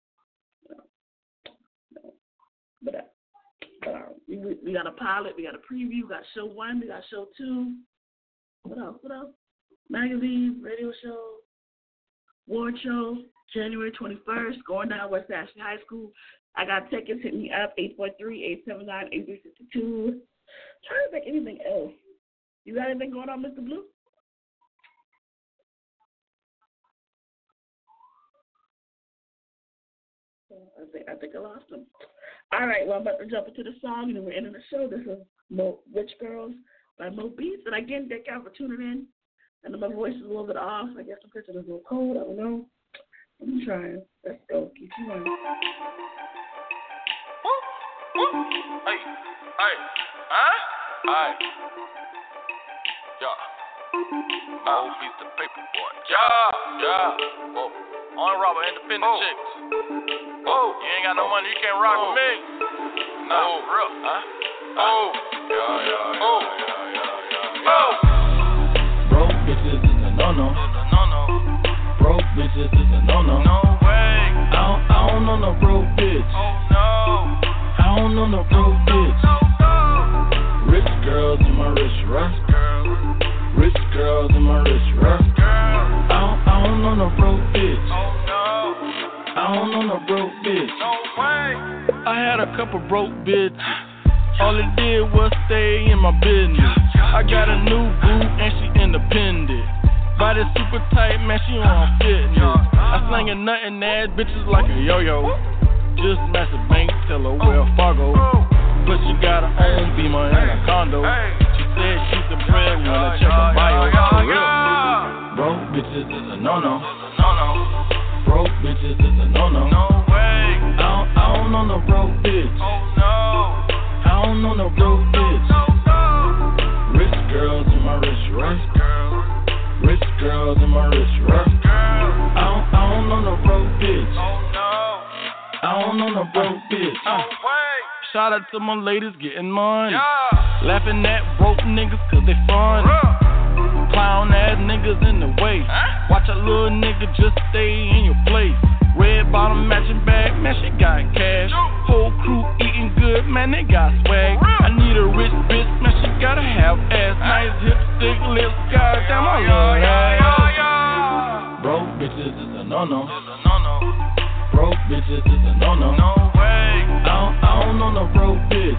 But we got a pilot, we got a preview, we got show 1, we got show 2. What else? Magazine, radio show, award show, January 21st, going down West Ashley High School. I got tickets, hit me up, 843-879-8362. Trying to think anything else. You got anything going on, Mr. Blue? I think I lost him. All right, well, I'm about to jump into the song, and then we're ending the show. This is Rich Girls by Mo Beats. And again, thank y'all for tuning in. And my voice is a little bit off. I guess I'm catching a little cold. I don't know. I'm trying. Let's go. Keep you on. Hey. Alright. Yeah. Oh, piece of paper boy. Yeah. Oh. Only rob independent chicks. Oh. You ain't got no money, you can't rock with me. No, real. Oh. Yeah. Oh. Broke bitches is a no-no. Broke bitches is a no-no. No way. I don't know no broke bitch. Oh no. I don't know no broke bitch. Rich girls in my rich rush. Rich girls in my rich rush. I don't know no broke bitch. Oh no. I don't know no broke bitch. No way. I had a couple broke bitches. All it did was stay in my business. I got a new boo and she independent. Body super tight, man, she on fitness. I slang a nut and ass bitches like a yo-yo. Just massive bank, tell her where Fargo. But she got her own Beamer and a condo. She said she's the breadwinner, check her bio. For real. Broke bitches is a no-no. Broke bitches is a no-no. No way. I don't know no broke bitch. Oh no. I don't know no broke bitch. Rich girls in my rich rush. Rich girls in my rich rush. I don't know no broke bitch. Oh no. I don't know no broke bitch. Shout out to my ladies getting money. Laughing at broke niggas cause they funny. Clown ass niggas in the way. Watch a little nigga just stay in your place. Red bottom matching bag, man, she got cash. Whole crew eating good, man, they got swag. I need a rich bitch, man, she gotta have ass. Nice hips, thick lips, goddamn, I love ass. Broke bitches is a no-no. Broke bitches is a no-no. No way. I don't know no broke bitch.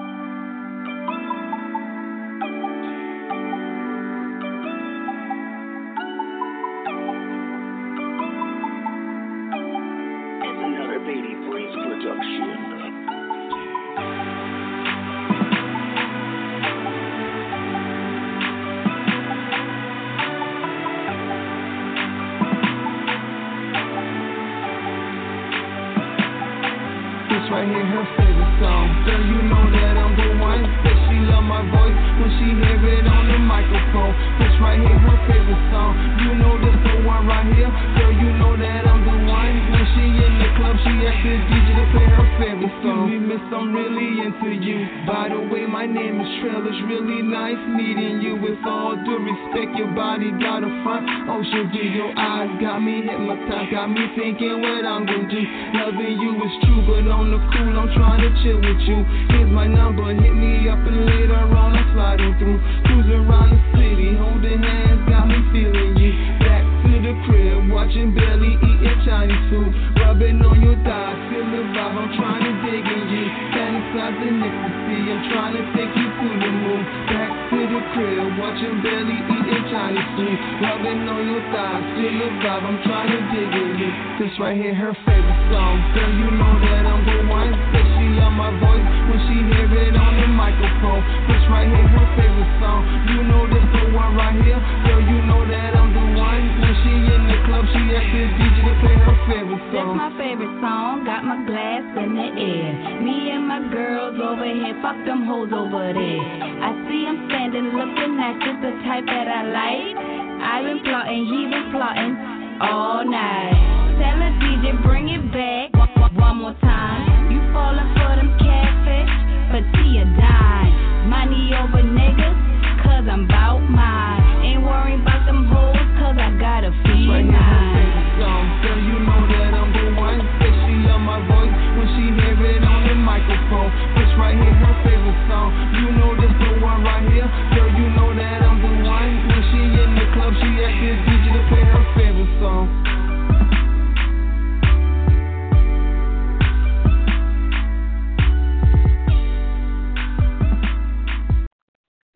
Right here, her favorite song. Girl, you know that I'm the one. Said she love my voice when she hear it on the microphone. This right here, her favorite song. You know this the one right here. Girl, you know that I'm the one. When she in the club, she asks the DJ to play her favorite song. Excuse me, miss, I'm really into you. By the way, my name is Trail. It's really nice meeting you. With all due respect, your body got a front ocean view. Your eyes got me hypnotized, got me thinking what I'm gonna do. Loving you is true, but on the cool, I'm trying to chill with you. Here's my number, hit me up and later on I'm sliding through. Cruising around the city, holding hands, got me feeling you. Back to the crib, watching Belly, eating Chinese food. Rubbing on your thighs, feel the vibe, I'm trying to dig in you. Fantasize the ecstasy, I'm trying to take you to the moon. Back to the crib, watching Belly, eating Chinese food. Rubbing on your thighs, feel the vibe, I'm trying to dig in you. This right here, her favorite song. Girl, you know that I'm the one. Said she love my voice when she hear it on the microphone. This right here, her favorite song. You know this the one right here. Girl, you know that I'm the one. When she in the club, she asks the DJ to play her favorite song. That's my favorite song. Got my glass in the air. Me and my girls over here, fuck them hoes over there. I see him standing looking at just the type that I like. I've been plotting, he been plotting all night. Tell the DJ bring it back one more time. You falling for them kids. favorite song. You